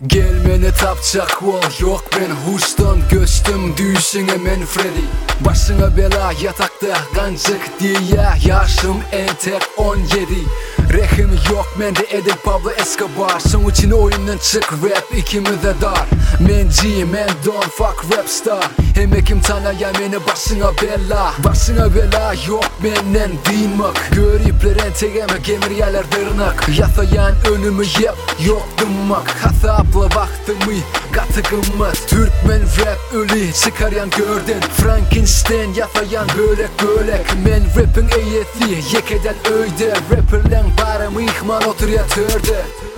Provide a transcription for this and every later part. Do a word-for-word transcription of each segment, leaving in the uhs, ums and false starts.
Gel meni tapacak ol, yok ben huştan göçtüm düşüne men Freddy. Başına bela yatakta gancık diye yaşım en tek on yedi. Rehim yok mende edil Pablo Escobar. Son için oyundan çık rap ikimiz de dar. Men G, men don fuck rap star. Hem ekim tanıyan meni başına bela. Başına bela yok menden diymek. Görüplerin tegeme gemir yerler dırnak. Yatayan önümü yep yok dımak. Hatapla vaktimi katıgımız. Türkmen rap ölü çıkaryan gördün. Frankenstein yatayan bölek bölek. Men rapin eyeti yekeden öyde. Rapperlen barımı ihmal otur yatırdı.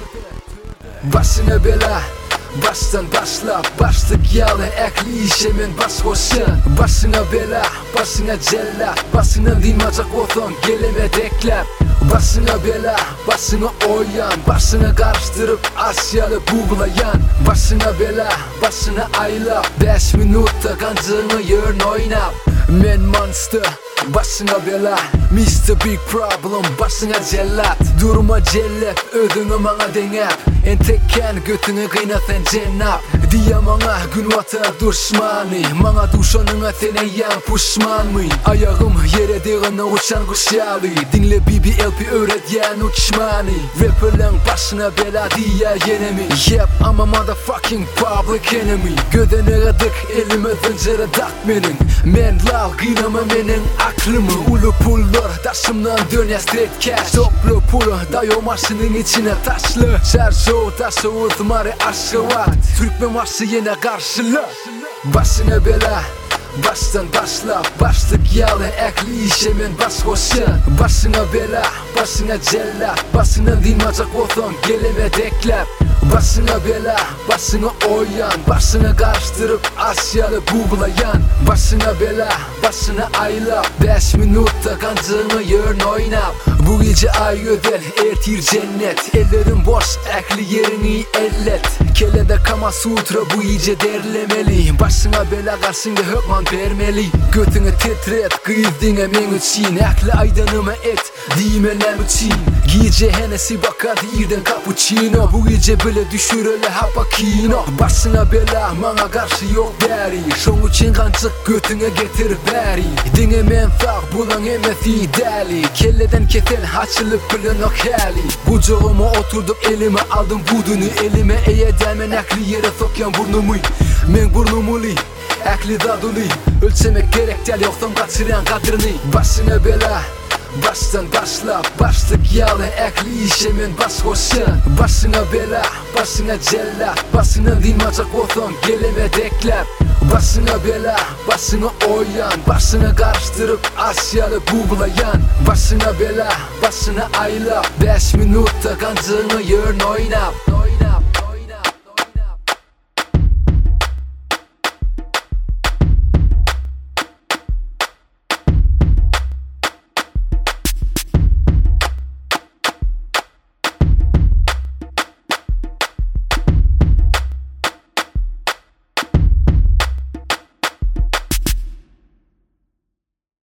Başına bela baştan başla, başlık yalı ekli işemin baş koşun. Başına bela, başına cellat, başına dimacak oton geleme dekler. Başına bela, başına oyan, başına karıştırıp Asyalı buglayan. Başına bela, başına ayla, beş minutta kancığını yörün oynap. Men monster, başına bela, mister Big Problem, başına cellat. Durma cellat, ödünü bana denep. En tekken götünü kıynatan cennap. Diye bana gün vatar düşmanı. Bana düşanına teneyen puşman mı? Ayağım yere değene uçan kuşalı. Dinle B B L P öğretyen uçmanı. Rapperlen başına bela diye yenemi. Yep I'm a motherfucking public enemy. Gödene kadık elime tencere takmenin. Men lav kıynama menin aklımı. Ulu pullar taşımdan döne straight cash. Toplu pulu dayo maşının içine taşlı. Serso taşı uzmarı aşıvat. Türkmen marşı yine karşıla. Başına bela, baştan başla, başlık yalı ekli işemin baş koşun. Başına bela, başına cellat, başına dimacak oton geleme dekler. Başına bela, başına oyan, başına karıştırıp Asyalı buglayan. Başına bela, başına ayla, beş minutta kancığını yörün oynap. Bu gece ay ödel, ertir cennet. Ellerim boş, ekli yerini ellet. Kelede Kama Sutra bu iyice derlemeli. Başına bela karşında hökman vermeli. Götünü titret, kıyızdığına men için. Ekli aydanımı et, diyemenem için. Gece Hennessy bakar irden cappuccino. Bu gece bile düşürele hapakino. Başına bela, bana karşı yok deri. Şon için kancık götüne getir beri. Dine menfak bulan emethi deli. Kelleden ketel açılıp bilen o keli. Kucağıma oturdum elime aldım budunu. Elime eye delmen ekli yere sokyan burnumu. Men burnumu li, ekli daduli. Ölçemek gerek del yoktan kaçıran kadrini. Başına bela, baştan başla, başlık yalı ekli işemin baş koşun. Başına bela, başına cellat, başına dimacak oton geleme dekler. Başına bela, başına oyan, başına karıştırıp Asyalı buglayan. Başına bela, başına ayla, beş minutta kancığını yörün oynap.